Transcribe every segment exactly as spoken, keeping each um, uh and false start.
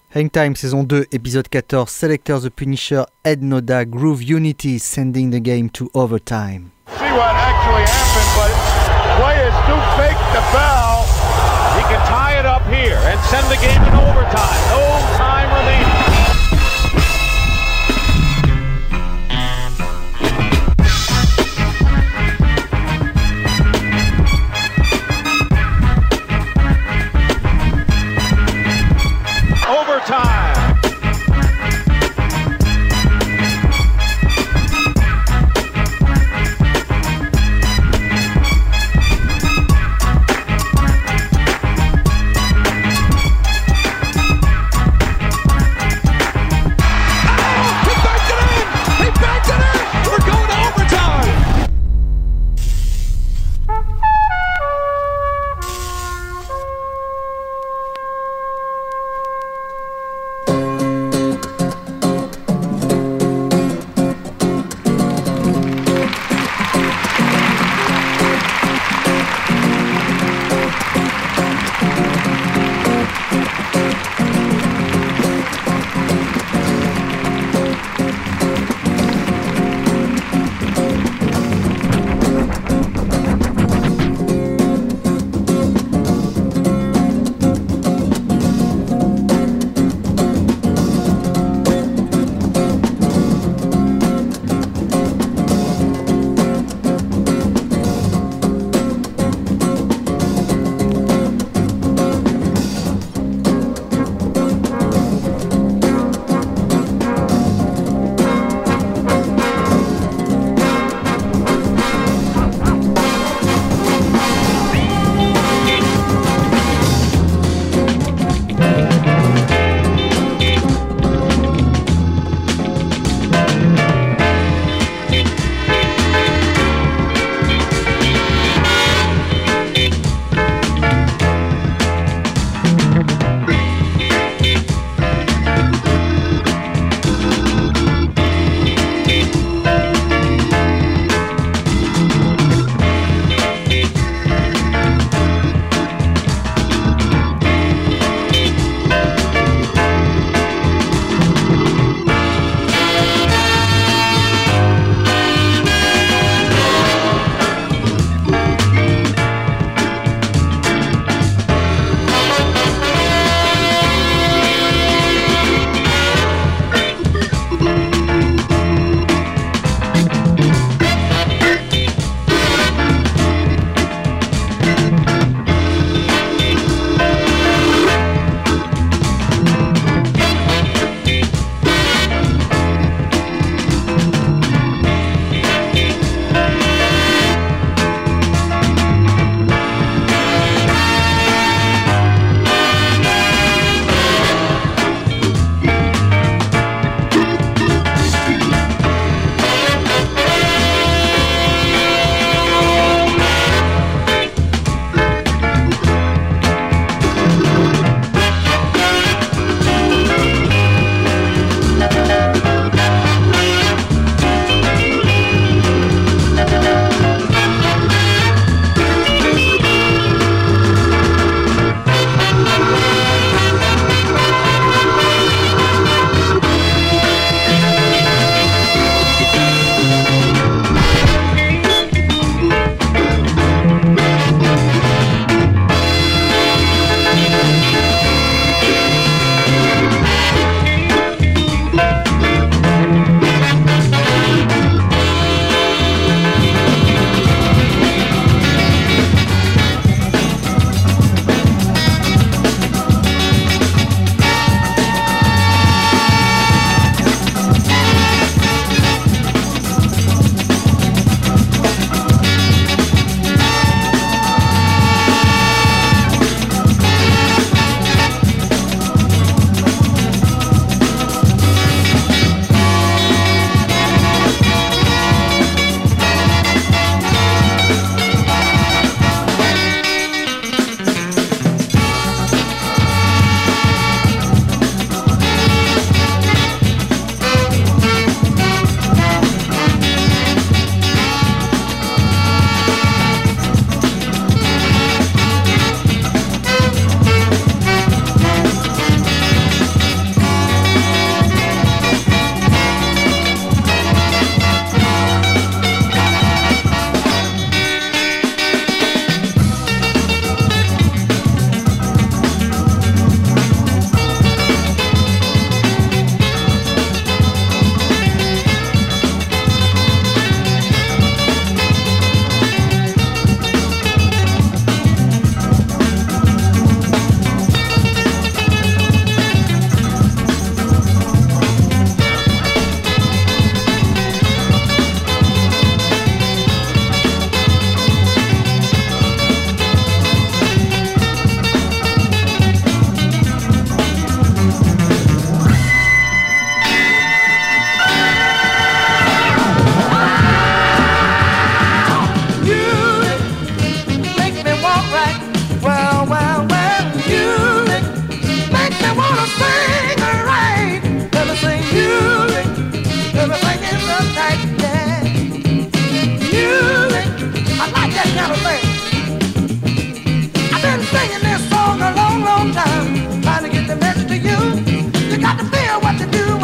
Hangtime saison deux, épisode quatorze, Selector the Punisher, Ed Noda, Groove Unity, sending the game to overtime. See what actually happened, but play is too fake to foul. He can tie it up here and send the game in overtime. No time remaining. Overtime.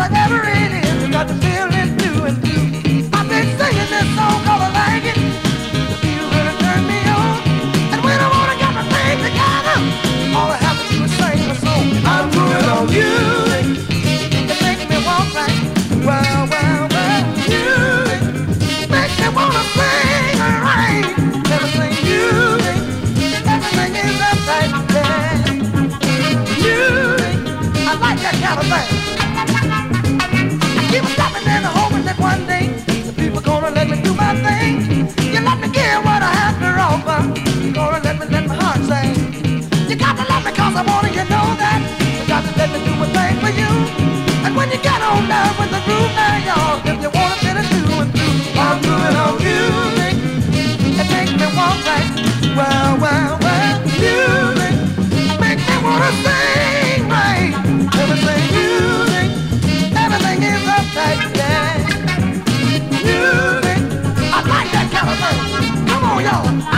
whatever it is, you got to feel it through and through. I've been singing this song cause I like it. The feel really turn me on. And when I wanna get my things together, all I have to do is sing the song. I'm moving on music. It makes me walk right. Well, well, well, music makes me wanna sing right. Everything music, everything is uptight. Yeah. Music, I like that kind of thing. Keep stopping and hoping that one day the people gonna let me do my thing. You let me give what I have to offer. You gonna let me let my heart sing. You got to love me cause I want you know that. You got to let me do my thing for you. And when you get on down with the groove now, y'all, if you wanna fit it through and through, I'm doing on music. It makes me walk right. Well, well, well, music makes me wanna sing right. Everything music, everything is uptight, yeah. Music, I like that kind of thing. Come on, y'all.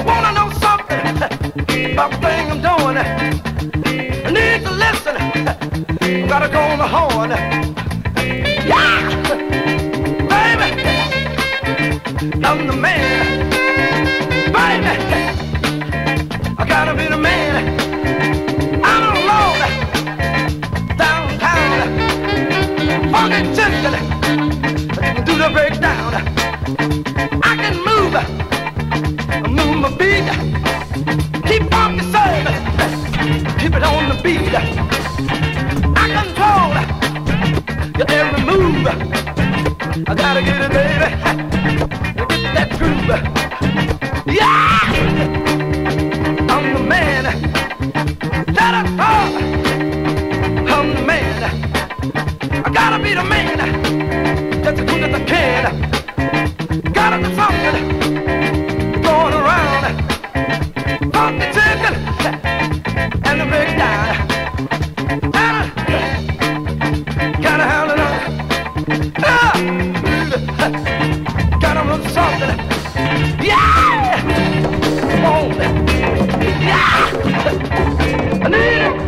about the thing I'm doing. I need to listen. Gotta go on the horn. Yeah, baby, I'm the man. Baby, I gotta be the man. I'm alone downtown, funky gently, do the breakdown. I can move, move my feet, keep funky soul, keep it on the beat. I control your every move. I gotta get it, baby, get that groove. Yeah, I'm the man that I thought. I'm the man. I gotta be the man. Just as soon as I can. Gotta do something going around. Funky chicken and the breakdown. Gotta, gotta have it up. Ah, gotta do something. Yeah! Come on. Yeah! I need it.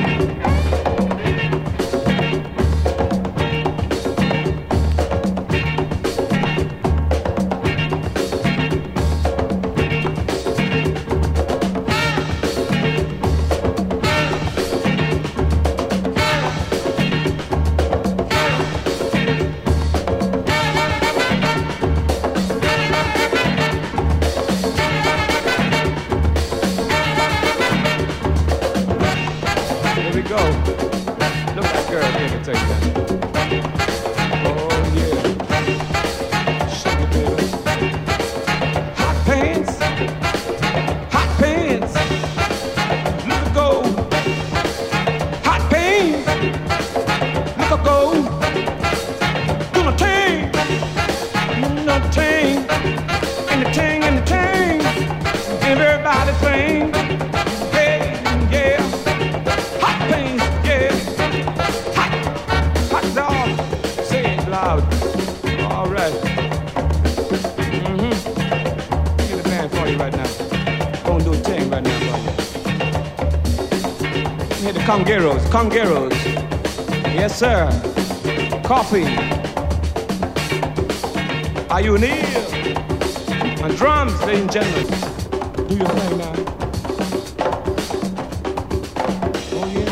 Congeros, congeros. Yes, sir. Coffee. Are you near? On drums, ladies and gentlemen. Do your thing now. Oh, yeah.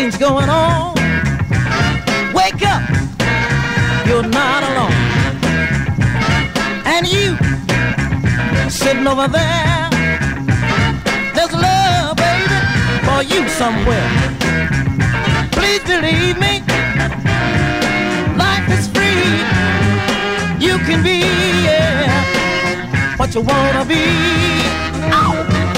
Something's going on. Wake up, you're not alone. And you, sitting over there, there's love, baby, for you somewhere. Please believe me, life is free. You can be, yeah, what you wanna be. Ow!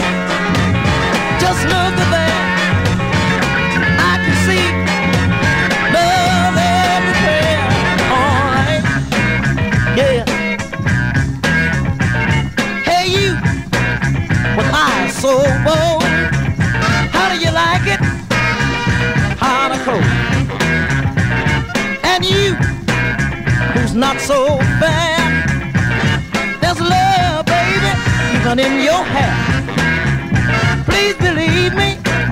Just look at that, I can see love everywhere. All right, yeah. Hey you, with eyes so bold, how do you like it? Hot or cold? And you, who's not so bad, there's love, baby, even in your hair. Please believe me,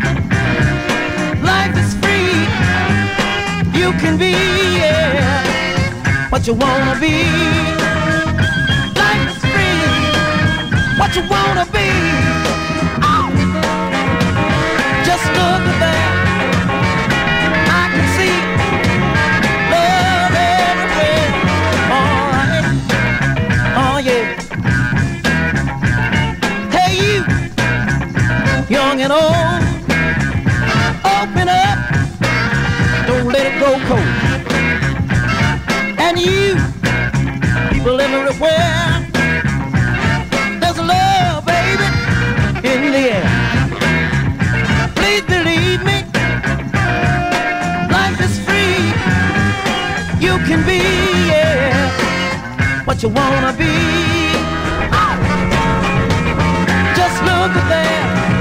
life is free. You can be, yeah, what you wanna be. Life is free, what you wanna be. Oh. Just look at that, I can see love everywhere. All right, oh yeah. Hey you, young and old, open up, don't let it go cold. And you, people everywhere, there's love, baby, in the air. Please believe me, life is free. You can be, yeah, what you wanna be. Oh. Just look at that,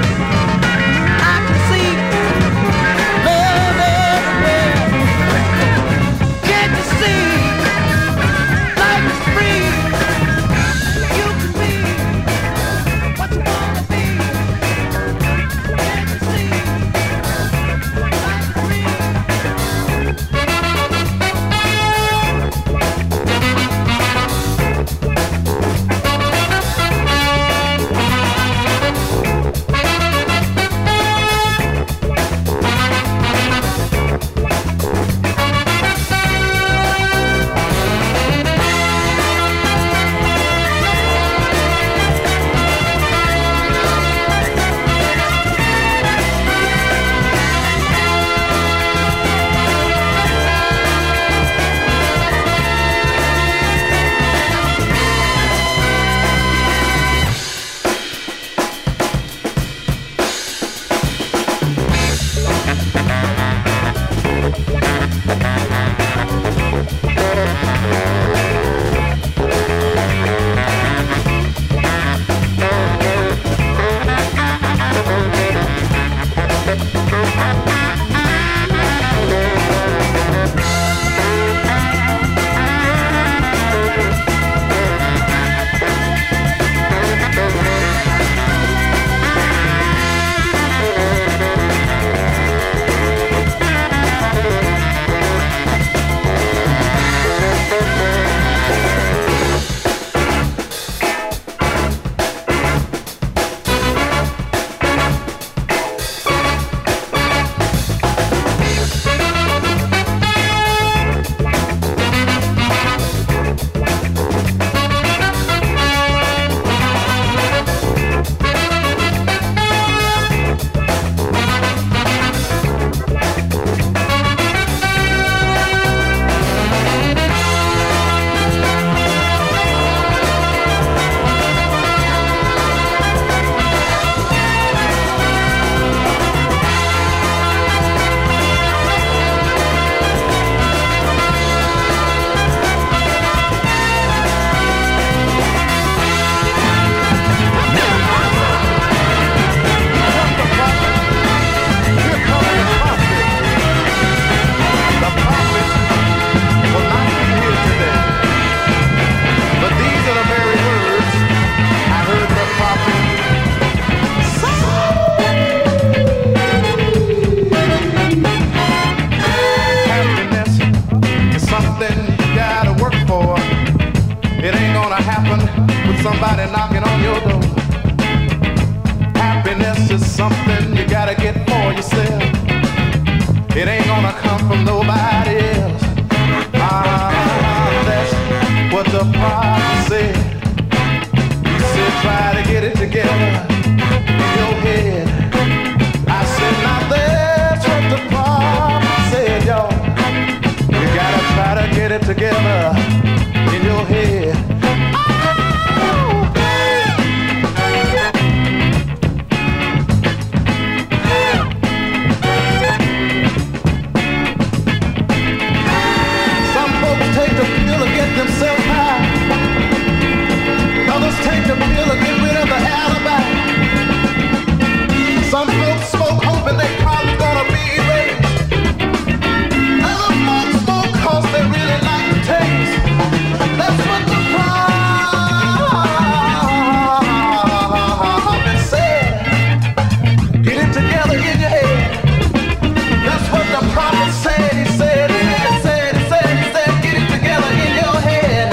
somebody knocking on your door. Happiness is something you gotta get for yourself. It ain't gonna come from nobody else. Ah, that's what the prophet said. He said, try to get it together in your head. I said, now that's what the prophet said, y'all. You gotta try to get it together in your head. Themselves high. Others take the pill to get rid of the alibi. Some folks smoke hoping they probably gonna be erased. Other folks smoke cause they really like the taste. That's what the prophet said. Get it together in your head. That's what the prophet said. He said, he said, he said, he said, get it together in your head.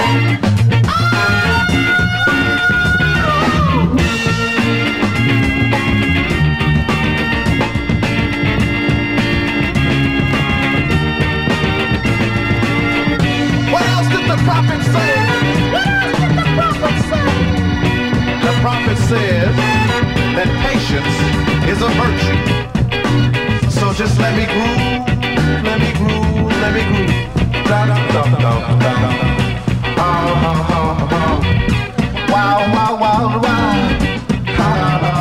What else did the prophet say? What else did the prophet say? The prophet says that patience is a virtue. So just let me groove, let me groove, let me groove. Da da da da da da. Oh oh oh oh. Wow wow wow wow. Ha ha ha.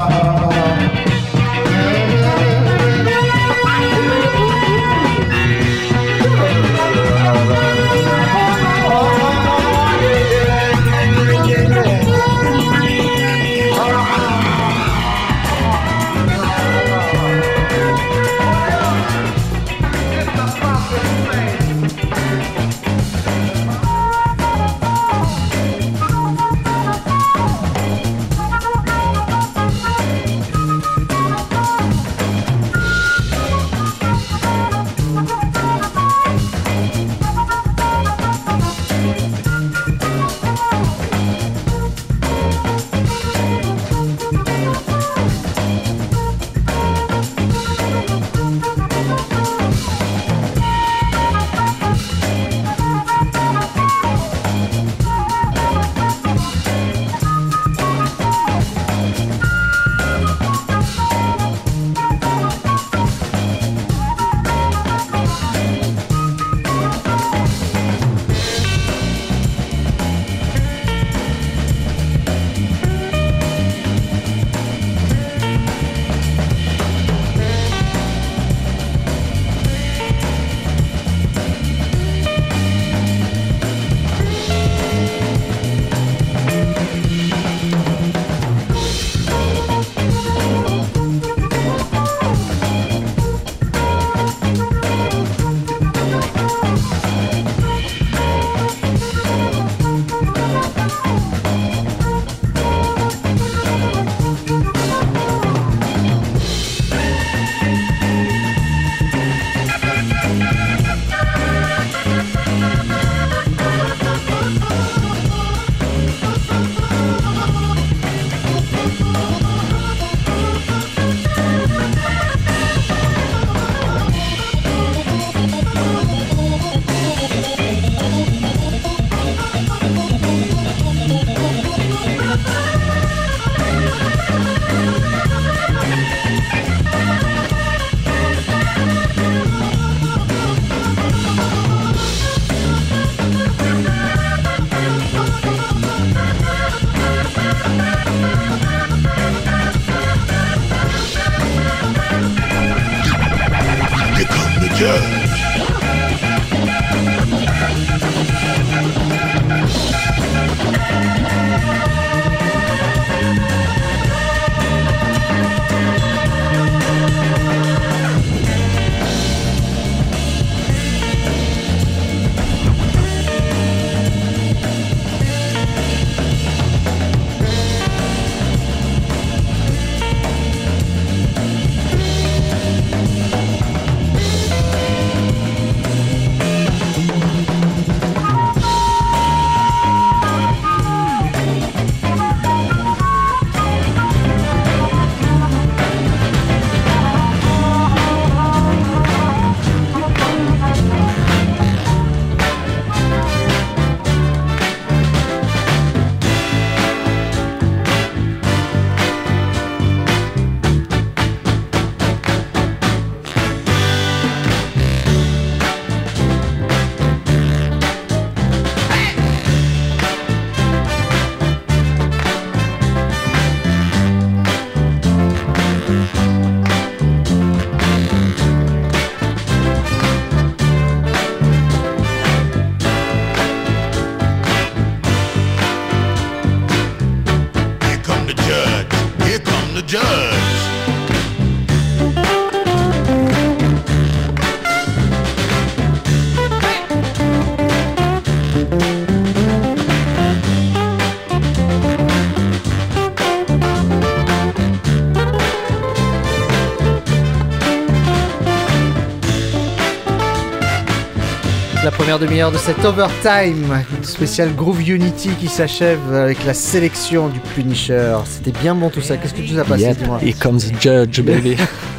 première demi-heure de cet Overtime, spécial Groove Unity qui s'achève avec la sélection du Punisher. C'était bien bon tout ça. Qu'est-ce que tu as passé, yep, dis-moi? Here comes Judge, baby.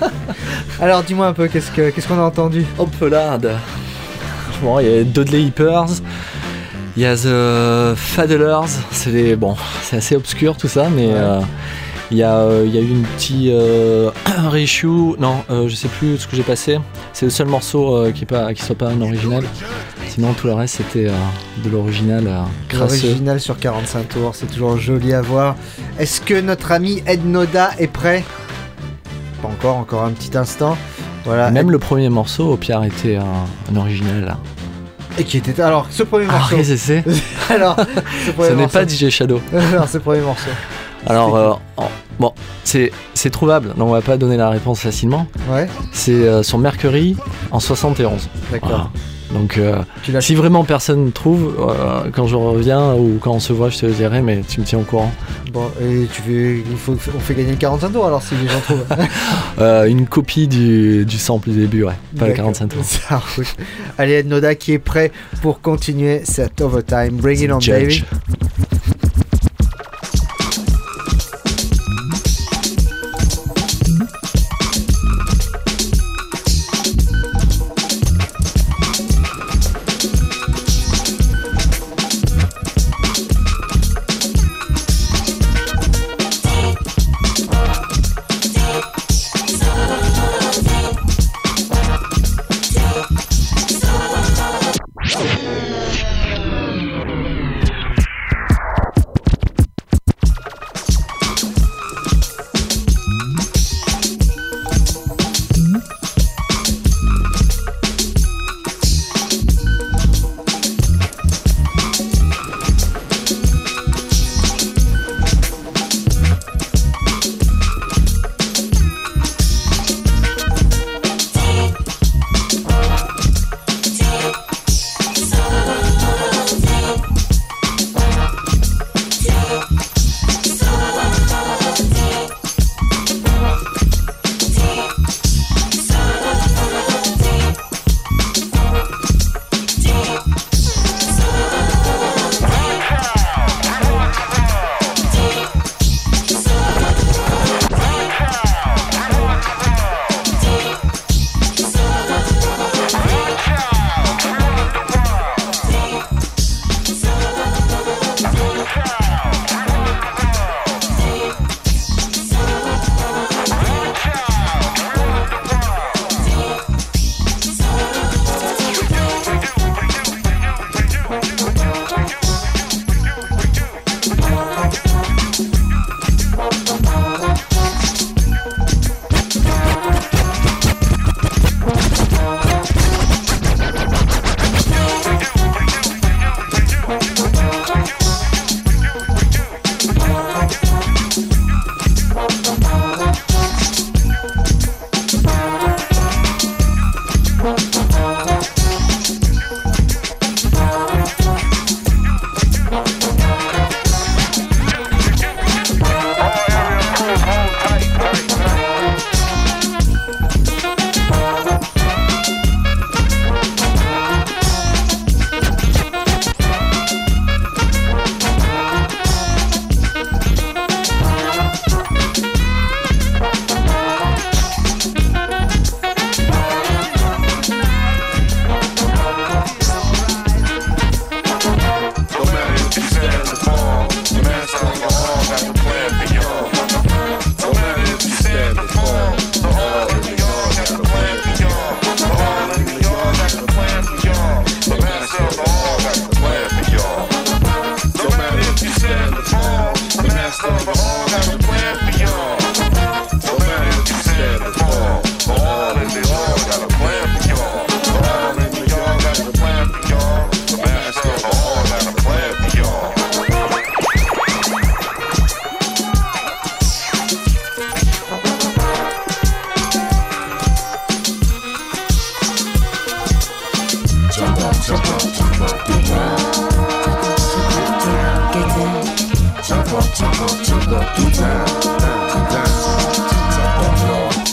Alors, dis-moi un peu, qu'est-ce, que, qu'est-ce qu'on a entendu? Hop là, franchement, il y a Dudley Hippers, il y a The Faddlers. C'est des, bon, c'est assez obscur tout ça, mais. Ouais. Euh, Il y, a, euh, il y a eu une petite euh, reissue, non, euh, je sais plus ce que j'ai passé. C'est le seul morceau euh, qui ne soit pas un original. Sinon, tout le reste, c'était euh, de l'original euh, crasseux. L'original sur quarante-cinq tours, c'est toujours joli à voir. Est-ce que notre ami Ed Noda est prêt? Pas encore, encore un petit instant. Voilà. Même Ed... le premier morceau, au pire, était un, un original. Là. Et qui était. Alors, ce premier morceau. Ah, c'est, c'est. Alors, ce premier ce morceau. n'est pas D J Shadow. Alors, ce premier morceau. Alors, euh, oh, bon, c'est, c'est trouvable, donc on va pas donner la réponse facilement. Ouais. C'est euh, sur Mercury en soixante et onze. D'accord. Voilà. Donc, euh, si vraiment personne ne trouve, euh, quand je reviens ou quand on se voit, je te le dirai, mais tu me tiens au courant. Bon, et tu fais, il faut, on fait gagner le quarante-cinq tours alors si les gens trouvent. euh, une copie du, du sample du début, ouais, pas le quarante-cinq tours. Ça roule. Allez, Ed Noda qui est prêt pour continuer cet Overtime. Bring it on, baby.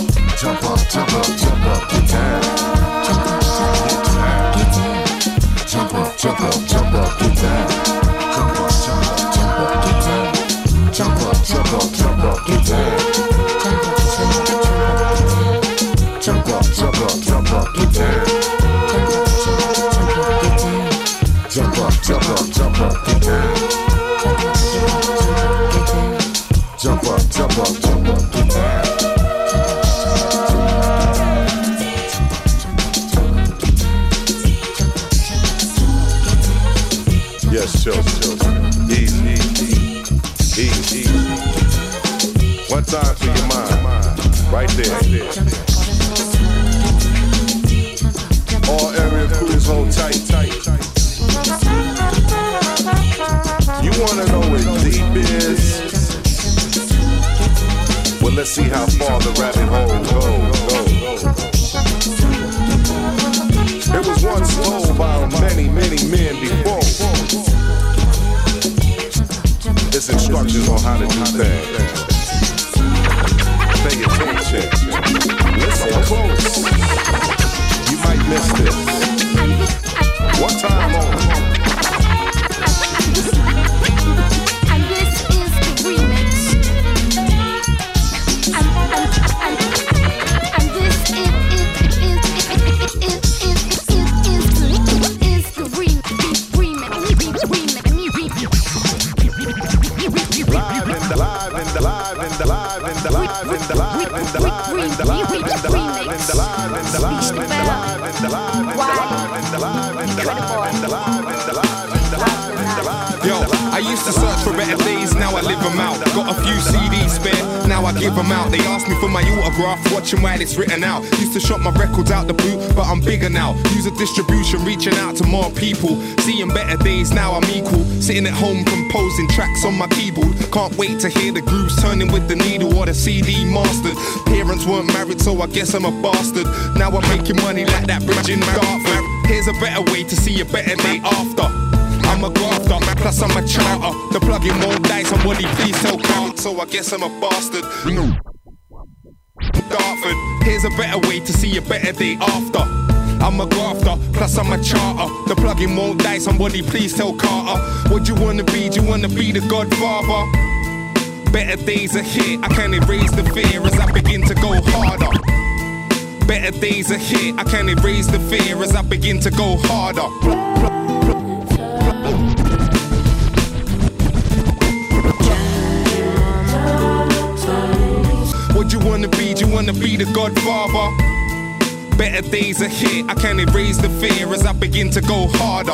Jump up, jump up, get down. Jump up, jump up, get down. time for your mind. Right there. All area crews hold tight, tight. You wanna know what deep is? Well, let's see how far the rabbit hole goes. It was once told by many, many men before. It's instructions on how to do things. Pay attention. Listen close. You might miss this. One time only. And this is the remix. And, and, and, and this is, is, is, is, is, is, is, is the remix. Live in the live in the live in the live in the live in the live in the live in the live in the live in the live in the live in the live in the live in the live in the live in the live in the live in the live in the live in the live. Yo, I used to search for better days, now I live them out. Got a few C Ds spare, now I give them out. They ask me for my autograph, watching while it's written out. Used to shop my records out the boot, but I'm bigger now. Use a distribution, reaching out to more people. Seeing better days, now I'm equal. Sitting at home composing tracks on my keyboard. Can't wait to hear the grooves turning with the needle or the C D mastered. Parents weren't married, so I guess I'm a bastard. Now I'm making money like that bridge in Dartford. Here's a better way to see a better day after. I'm a grafter, plus I'm a charter. The plug-in won't die, somebody please tell Carl. So I guess I'm a bastard. Dartford, here's a better way to see a better day after. I'm a grafter, plus I'm a charter. The plug-in won't die, somebody please tell Carter. What do you wanna be? Do you wanna be the Godfather? Better days are here, I can't erase the fear as I begin to go harder. Better days are here, I can't erase the fear as I begin to go harder. What do you wanna be? Do you wanna be the Godfather? Better days are here, I can't erase the fear as I begin to go harder.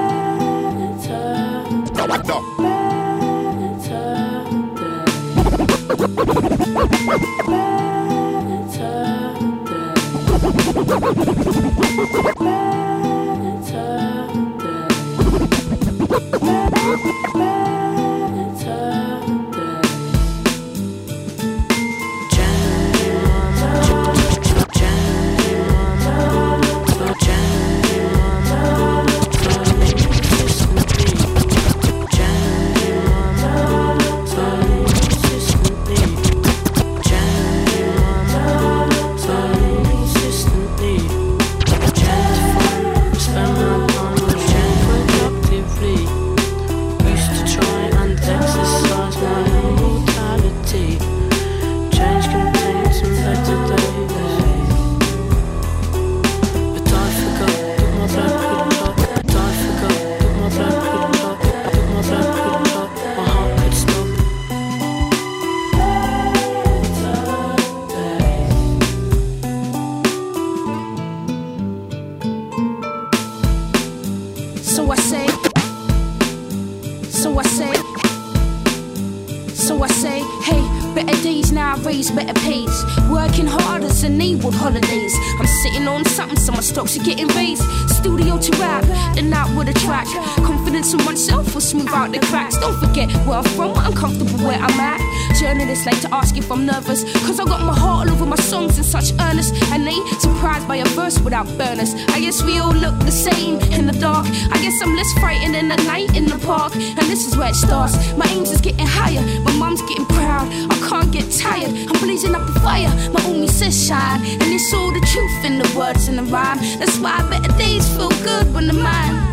Better pays, working harder than enabled holidays. I'm sitting on something, so my stocks are getting raised. Studio to rap, then out with a track. Confidence in oneself will smooth out the cracks. Don't forget where I'm from, I'm comfortable where I'm at. Journalists like to ask if I'm nervous, cause I got my heart all over my songs in such earnest. And they surprised by a verse without burners. I guess we all look the same in the dark. I guess I'm less frightened in the night in the park. And this is where it starts, my aim's is getting higher. My mom's getting proud, I can't get tired. I'm blazing up the fire, my homie says shine. And it's all the truth in the words and the rhyme. That's why better days feel good when the mind.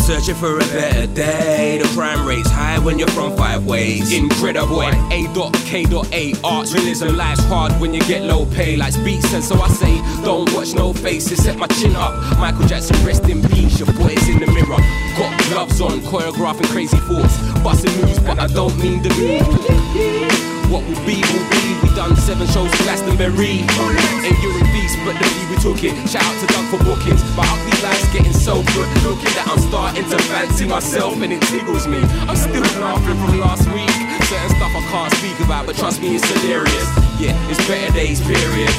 searching for a better day. The crime rate's high when you're from five ways. Incredible. A dot K dot A. Arts, realism, life's hard when you get low pay. Like beats, and so I say, don't watch no faces, set my chin up. Michael Jackson, rest in peace, your boy's in the mirror. Got gloves on, choreographing crazy thoughts. Busting moves, but I don't mean the move. What will be, will be. We done seven shows in Glastonbury. And you're in beast, but the lead we took it. Shout out to Doug for bookings. My ugly life's getting so good. Looking that I'm starting to fancy myself and it tickles me. I'm still laughing from last week. Certain stuff I can't speak about, but trust me, it's hilarious. Yeah, it's better days, period.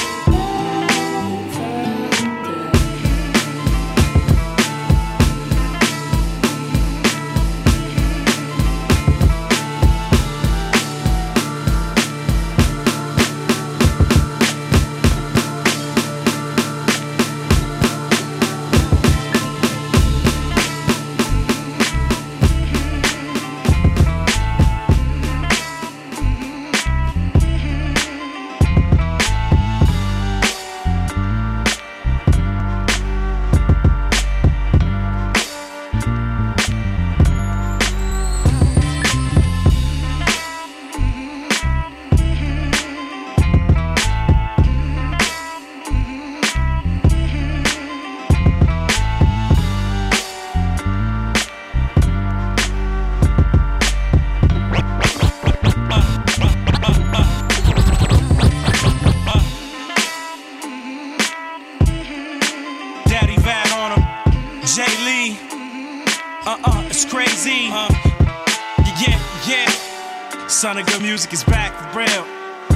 Sonic Good Music is back for real.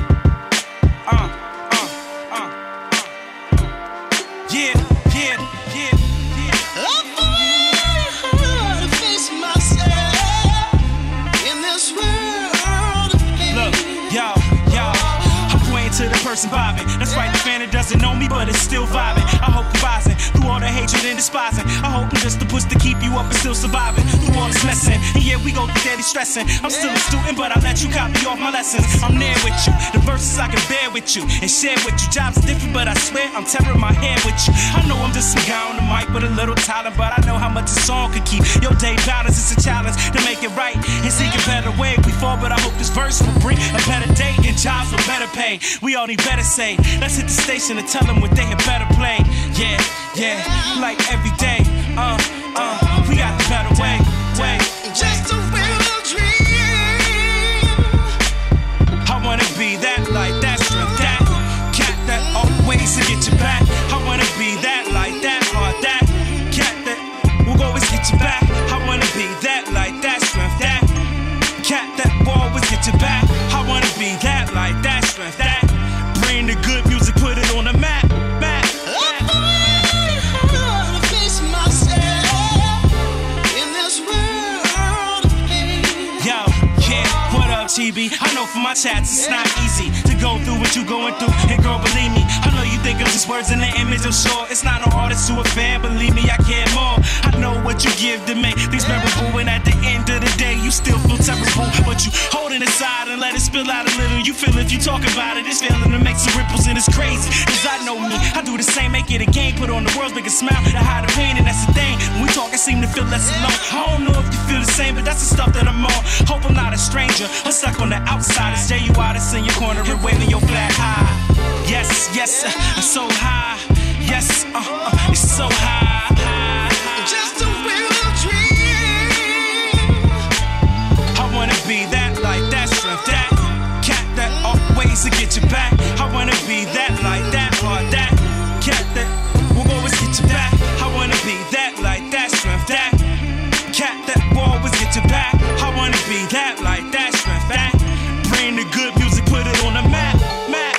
Uh, uh, uh, uh. Yeah, yeah, yeah, yeah. I'm afraid to face myself in this world of pain. Look, y'all, y'all, I'm pointing to the person vibing. That's right, the fan that doesn't know me, but it's still vibing. I hope you're rising through all the hatred and despising. I hope I'm just the push to keep you up and still surviving through all this messing. And yeah, we go through daily stressing. I'm still a student, but I let you copy off my lessons. I'm there with you, the verses I can bear with you and share with you. Jobs different, but I swear I'm tearing my hair with you. I know I'm just some guy on the mic with a little talent, but I know how much a song could keep your day balance. It's a challenge to make it right and seek a better way. We fall, but I hope this verse will bring a better day and jobs with better pay. We all need better say. Let's hit the station and tell them what they had better play. Yeah, yeah, like every day. Uh, uh, we got the better way, way. Just a real dream. I wanna be that light, that strength, that cat that always to get you back. I wanna be that light, that heart, that cat that will always get you back. I wanna be that light, that strength, that cat that will always get you back. I wanna be that light, that strength, that bring the good music, put it on the map, map. T V. I know from my chats it's not easy to go through what you going through, and girl, believe me, I know you think of just words in the image. I'm sure it's not no artist to a fan. Believe me, I care more. I know what you give to make things memorable, and at the end of the day, you still feel terrible. But you hold it aside and let it spill out a little. You feel if you talk about it, it's feeling to make some ripples, and it's crazy. Cause I know me, I do the same, make it a game, put on the world's biggest smile to hide the pain, and that's the thing. When we talk, I seem to feel less alone. I don't know if you feel the same, but that's the stuff that I'm on. Hope I'm not a stranger. I'm stuck on the outside. It's J U I that's in your corner and waving your flag high. Yes, yes, uh, I'm so high. Yes, uh, uh, it's so high, high, high. Just a real dream. I wanna be that light, that strength, that cat that always to get you back. I wanna be that light, that heart, that cat that will always get you back. I wanna be that light, that strength, that cat that will always get you back. I wanna be that light, that strength, that bring the good music, put it on the map, map.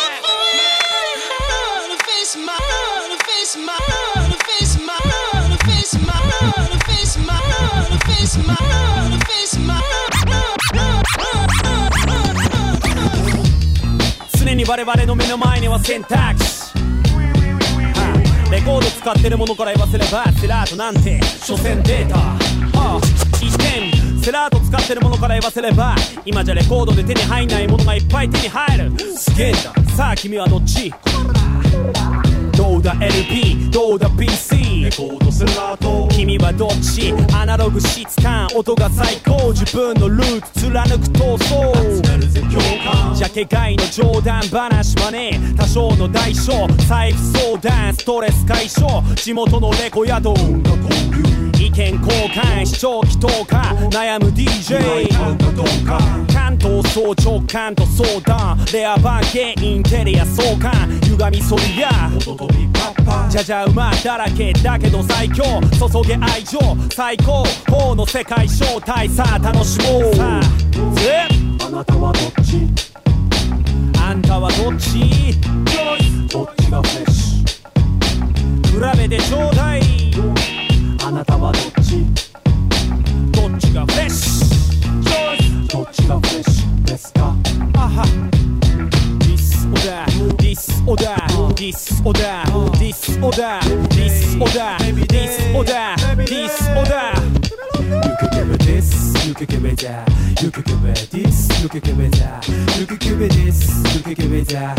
常に我々の目の前には選択肢。レコード使ってるものから言わせればセラートなんて所詮データ。一点セラート使ってるものから言わせれば今じゃレコードで手に入んないものがいっぱい手に入る。すげえんだ。さあ君はどっち？どどうだ エルピー どうだ ピーシー レコードスラート君はどっちアナログ質感音が最高自分のルーツ貫く闘争集めるぜ共感ジャケ買いの冗談話はね多少の代償財布相談ストレス解消地元のレコ宿音楽交流意見交換視聴器投下悩む ディージェー 関東総長官と相談レア版ゲインテリア相関歪みそりやじゃじゃ馬だらけだけど最強注げ愛情最高峰の世界招待さあ楽しもうさあぜあなたはどっちあんたはどっちどっちがフレッシュ比べてちょうだいあなたはどっちどっちがフレッシュどっちがフレッシュですかあはThis or that This or that This or that This or that This or that This or that This or that You could give me this You could give me that You could give me this You could give me that You could give me this You could give me that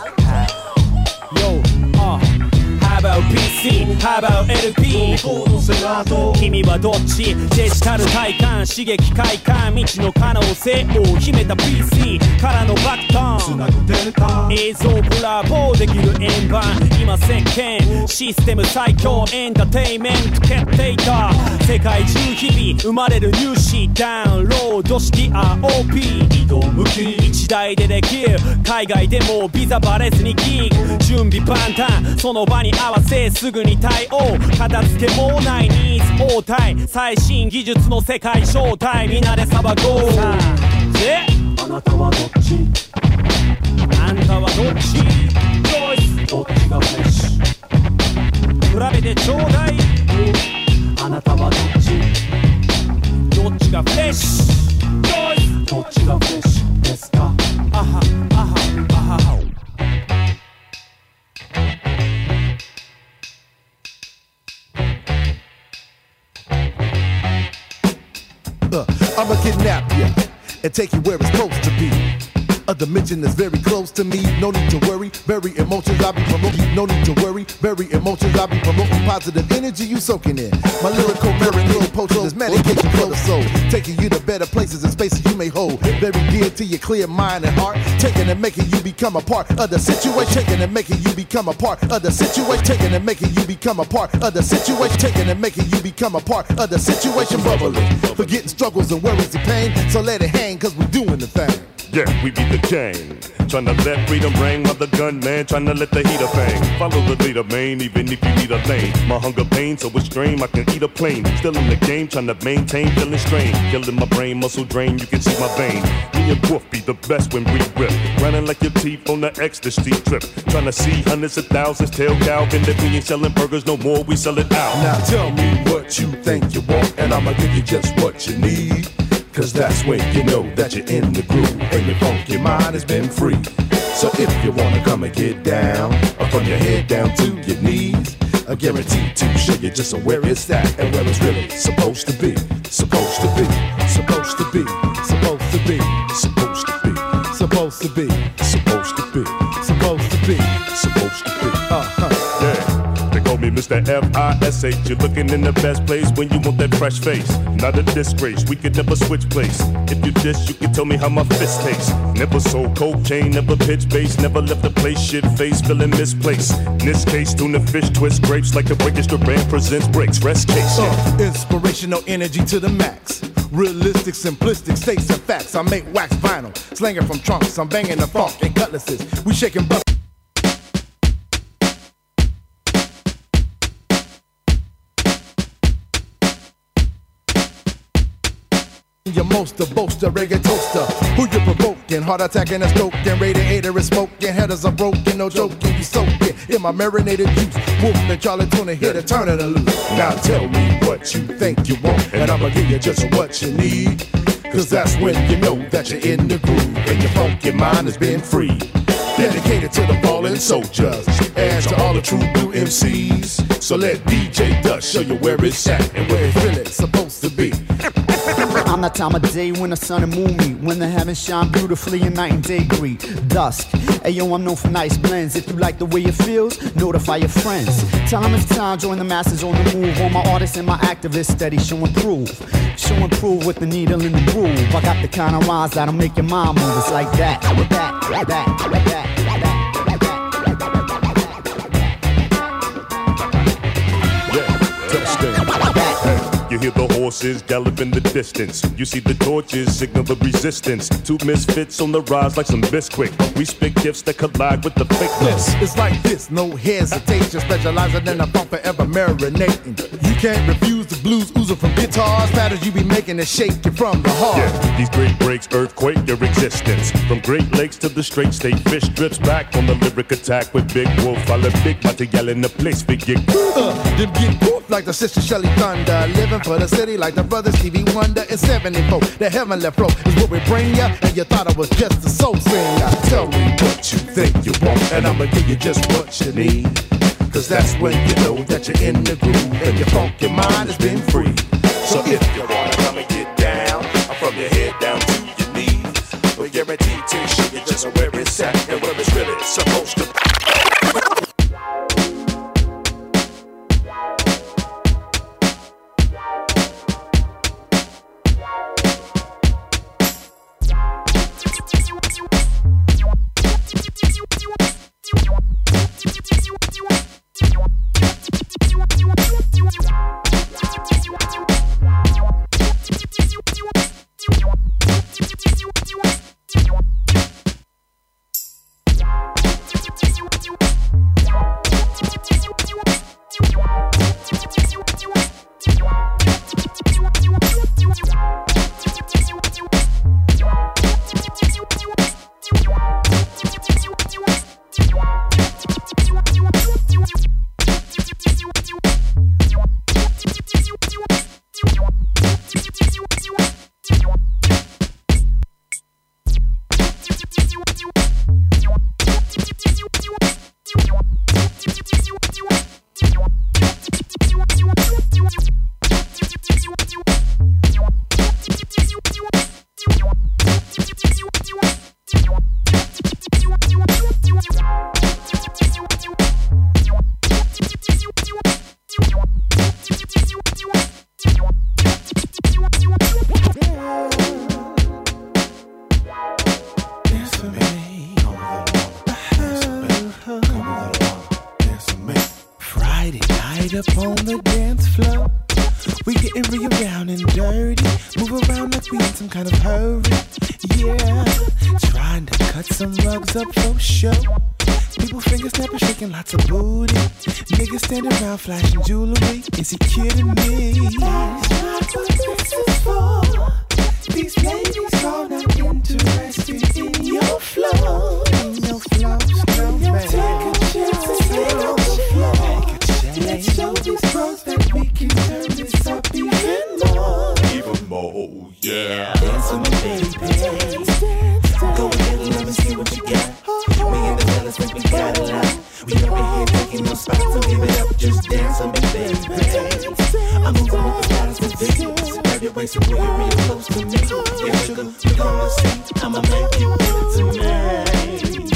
Yo, uh How about ピーシー? How about エルピー? 君はどっちデジタル体感刺激快感未知の可能性を秘めた ピーシー からのバックトン映像ブラボーできる円盤今席巻システム最強エンターテインメント決定だ世界中日々生まれるニューシーダウンロード式 アールオーピー 移動向き一台でできる海外でもビザバレずにギグ準備万端その場に合わせすぐに対応片付けもないニーズ応対最新技術の世界招待みんなで騒ごうであなたはどっちあんたはどっちどっちがフレッシュ比べてちょうだいあなたはどっちどっちがフレッシュどっちがフレッシュですかあはあはあは Uh, I'ma kidnap you and take you where it's supposed to be. A dimension that's very close to me. No need to worry, very emotions I'll be promoting. No need to worry, very emotions I'll be promoting. Positive energy you soaking in. My lyrical miracle potion is medication for the soul. Taking you to better places and spaces you may hold. Very dear to your clear mind and heart. Taking and making you become a part of the situation. Taking and making you become a part of the situation. Taking and making you become a part of the situation. Taking and making you become a part of the situation. Bubbling, forgetting struggles and worries and pain. So let it hang cause we're doing the thing. Yeah, we be the gang. Tryna let freedom ring while the gunman tryna let the heater bang. Follow the leader, man, even if you need a lane. My hunger pain, so it's strain, I can eat a plane. Still in the game, tryna maintain, feeling strain. Killing my brain, muscle drain, you can see my vein. Me and Wolf be the best when we rip. Running like your teeth on the ecstasy trip. Tryna see hundreds of thousands, tell Calvin that we ain't selling burgers no more, we sell it out. Now tell me what you think you want, and I'ma give you just what you need. Cause that's when you know that you're in the groove and your funky mind has been free. So if you wanna come and get down, or from your head down to your knees, I guarantee to show you just where it's at and where it's really supposed to be. Supposed to be, supposed to be, supposed to be, supposed to be, supposed to be, supposed to be, supposed to be, supposed to be. Uh-huh. Yeah. They call me Mister F I S H. You're looking in the best place when you want that fresh face. Not a disgrace, we could never switch place. If you dish, you can tell me how my fist tastes. Never sold cocaine, never pitch bass, never left the place shit face, feeling misplaced. In this case, tuna fish twist grapes like a register brand presents breaks. Rest case. Uh, inspirational energy to the max. Realistic, simplistic states and facts. I make wax vinyl, slanging from trunks. I'm banging the funk and cutlasses. We shaking bust. Your most a boaster, reggae toaster. Who you provoking? Heart attacking and stroking. Radiator is smoking. Headers are broken. No joking. You soaking in my marinated juice. Wolf and Charlie Tuna here to turn it loose. Now tell me what you think you want, and I'ma give you just what you need. Cause that's when you know that you're in the groove and your funky mind has been free. Dedicated to the fallen soldiers and to all the true blue M Cs. So let D J Dust show you where it's at and where it's really supposed to be. I'm that time of day when the sun and moon meet, when the heavens shine beautifully and night and day greet. Dusk, ayo, I'm known for nice blends. If you like the way it feels, notify your friends. Tell them it's time, join the masses on the move. All my artists and my activists steady showing proof. Showing proof with the needle in the groove. I got the kind of rhymes that'll make your mind move. It's like that, like that, like that, like that. You hear the horses gallop in the distance. You see the torches signal the resistance. Two misfits on the rise like some Bisquick. We spit gifts that collide with the fakeness. It's like this, no hesitation. Specializing in a funk forever marinating. You can't refuse the blues oozing from guitars. Patterns you be making it shake you from the heart. Yeah, these great breaks earthquake your existence. From Great Lakes to the straight state, fish drips back on the lyric attack with Big Wolf. While the big mate yell in the place we get uh, them get poof like the sister Shelly Thunder. Living for the city like the brothers Stevie Wonder in seventy-four. The heavenly flow is what we bring ya, and you thought I was just a soul singer. Tell me what you think you want, and I'ma give you just what you need. Cause that's when you know that you're in the groove, and your funky mind has been free. So if you wanna come and get down, from your head down to your knees, we're guaranteed to show you just where it's at and where it's really supposed to be. Flashing jewelry, is he kidding me? That's not what this is for. These ladies are not interested in your flow. In your flow, no man. Take a chance and stay on the floor. Let's show these pros that we can turn this up even more. Even more, yeah. Dance with me, baby. Go ahead and let me see what you got. Me and the fellas think we got it out. We over here taking no spots, so give it up, just dance on me, baby. I'm moving with the status of videos. Grab your waist and bring it real close to me. Yeah, sugar, we're gonna see. I'ma make you give it to me.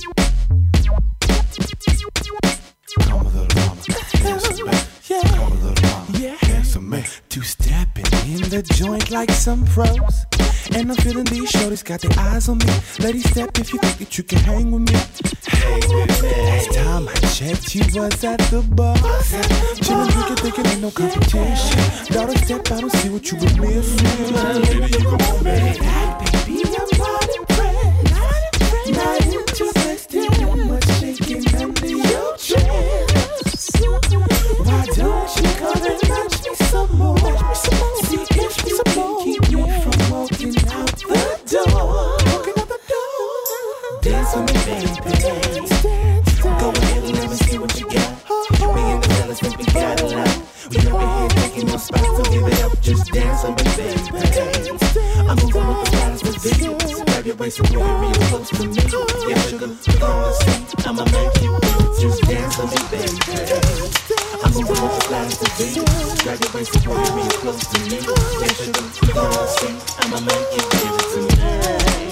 Come a little mama, dance with me. Come a little mama, dance with me. Two-stepping in the joint like some pros. And I'm feeling these shorties got their eyes on me. Ladies, step if you think that you can hang with me. Hey, baby. Last time I checked, you was at the bar. Chillin', drinkin', thinking ain't no competition. Daughter, step out and see what you been missing. Baby, you come on, baby. Baby, I'm not impressed. Not interested in much shaking under your dress. Why don't you come and touch me some more? See if you can keep me from walking out the door. Walking out the door. Dance with me, baby. Go ahead and let me see what you got. Me and the fellas think we got it out. We over here taking no spots, so give it up. Just dance on me, baby. I'm moving with the status of videos. Grab your waist and bring it real close to me. Yeah, sugar, we're gonna see. I'ma make you do it. you dance with me, baby. I'm a one class to be. Drag your waist and pull me close to me. Yes, you gonna see. I'ma make you give it to me.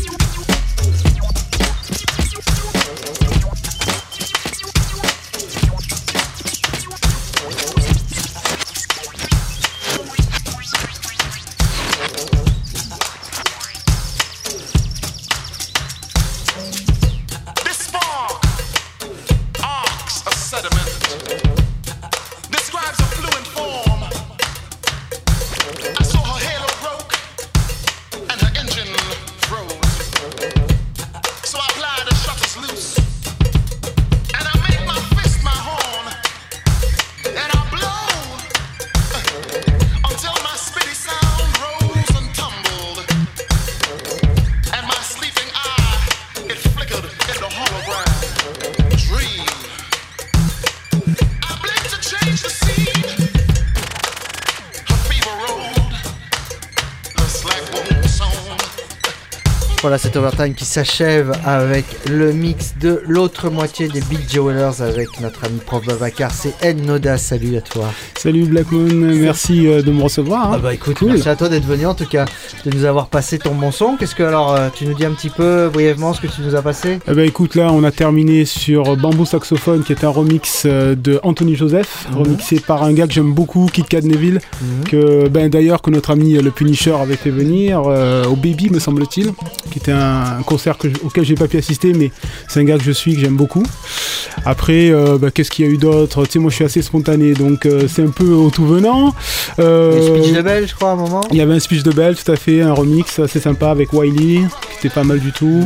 Voilà, cet overtime qui s'achève avec le mix de l'autre moitié des Beat Jewelers avec notre ami Prof Babacar. C'est Ed Noda, salut à toi. Salut Black Moon, merci de me recevoir. Hein. Ah bah écoute, cool. Merci à toi d'être venu en tout cas, de nous avoir passé ton bon son. Qu'est-ce que alors, tu nous dis un petit peu brièvement ce que tu nous as passé? Eh bah écoute, là on a terminé sur Bamboo Saxophone qui est un remix de Anthony Joseph, mm-hmm. remixé par un gars que j'aime beaucoup, Kid Cadneville, mm-hmm. que ben d'ailleurs que notre ami le Punisher avait fait venir euh, au Baby me semble-t-il, qui était un concert que, auquel j'ai pas pu assister, mais c'est un gars que je suis, que j'aime beaucoup. Après, euh, bah, qu'est-ce qu'il y a eu d'autre? Tu sais, moi je suis assez spontané, donc euh, c'est un peu au tout venant. Euh, il y a un speech de Bell, je crois, à un moment. Il y avait un speech de Bell, tout à fait, un remix assez sympa avec Wiley, qui était pas mal du tout.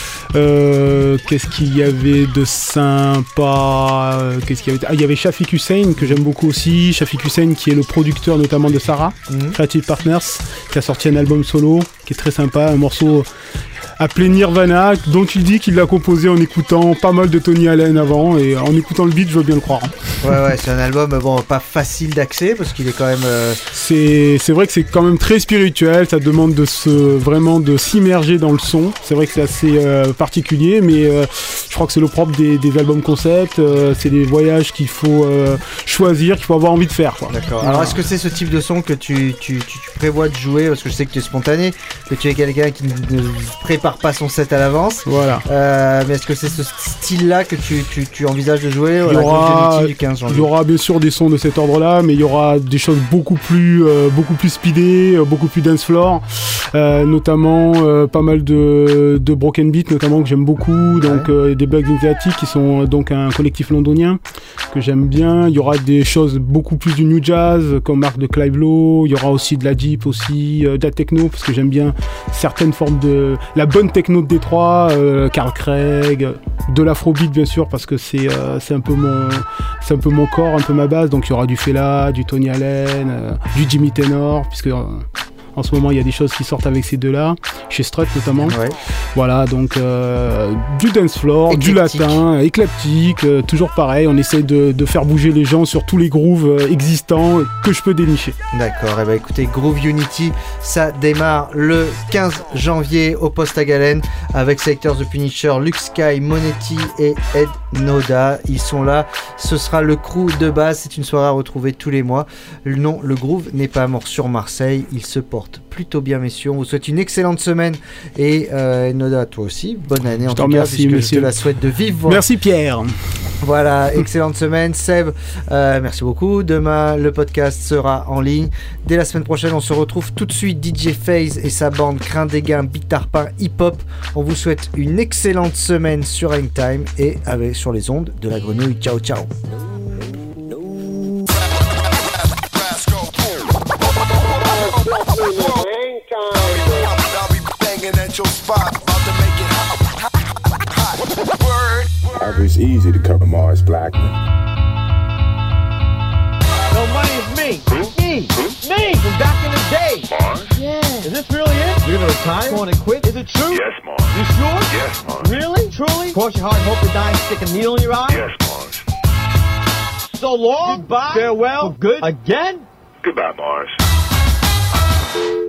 Euh, qu'est-ce qu'il y avait de sympa? Qu'est-ce qu'il y avait? Ah, il y avait Shafiq Hussein que j'aime beaucoup aussi. Shafiq Hussein qui est le producteur notamment de Sarah, mm-hmm. Creative Partners, qui a sorti un album solo qui est très sympa, un morceau appelé Nirvana, dont il dit qu'il l'a composé en écoutant pas mal de Tony Allen avant, et en écoutant le beat, je veux bien le croire. Ouais, ouais, c'est un album bon, pas facile d'accès parce qu'il est quand même. Euh... C'est, c'est vrai que c'est quand même très spirituel, ça demande de se, vraiment de s'immerger dans le son. C'est vrai que c'est assez euh, particulier, mais euh, je crois que c'est le propre des, des albums concept. Euh, c'est des voyages qu'il faut euh, choisir, qu'il faut avoir envie de faire. Quoi. D'accord. Alors, est-ce que c'est ce type de son que tu, tu, tu, tu prévois de jouer? Parce que je sais que tu es spontané, que tu es quelqu'un qui ne prépare pas son set à l'avance. Voilà. Euh, mais est-ce que c'est ce style-là que tu, tu, tu envisages de jouer? Il y aura, du quinze janvier. Il y aura bien sûr des sons de cet ordre-là, mais il y aura des choses beaucoup plus, euh, beaucoup plus speedées, euh, beaucoup plus dance floor, euh, notamment euh, pas mal de, de broken beat, notamment que j'aime beaucoup, donc ouais. euh, des Bugs in the Attic qui sont euh, donc un collectif londonien que j'aime bien. Il y aura des choses beaucoup plus du new jazz, comme Marc de Clive Lowe. Il y aura aussi de la deep aussi, euh, de la techno, parce que j'aime bien certaines formes de la bonne techno de Détroit, euh, Carl Craig, de l'afrobeat bien sûr, parce que c'est euh, c'est un peu mon c'est un peu mon corps, un peu ma base. Donc il y aura du Fela, du Tony Allen, euh, du Jimmy Tenor, puisque euh, en ce moment il y a des choses qui sortent avec ces deux-là, chez Strut notamment. Ouais. Voilà, donc euh, du dance floor, éclectique. Du latin, éclectique, euh, toujours pareil. On essaye de, de faire bouger les gens sur tous les grooves euh, existants que je peux dénicher. D'accord, et bah écoutez, Groove Unity, ça démarre le quinze janvier au Poste à Galène avec Selectors The Punisher, Luke Sky, Monetti et Ed Noda. Ils sont là, ce sera le crew de base. C'est une soirée à retrouver tous les mois. Non, le groove n'est pas mort sur Marseille, il se porte plutôt bien, messieurs. On vous souhaite une excellente semaine et euh, Noda, toi aussi, bonne année en je tout cas, puisque monsieur. je te la souhaite de vivre. Merci Pierre. Voilà, excellente semaine. Seb, euh, merci beaucoup. Demain, le podcast sera en ligne. Dès la semaine prochaine, on se retrouve tout de suite. D J FaZe et sa bande Crin des Gains, Big Tarpin, Hip Hop. On vous souhaite une excellente semaine sur Hangtime et avec, sur les ondes de la grenouille. Ciao, ciao. It's easy to cover Mars Blackman. No, money is me. Who? Me. Who? Me from back in the day. Mars? Yeah. Is this really it? You're gonna retire? Going to quit? Is it true? Yes, Mars. You sure? Yes, Mars. Really? Truly? Cross your heart and hope to die and stick a needle in your eye? Yes, Mars. So long. Goodbye. Farewell. For good. Again? Goodbye, Mars.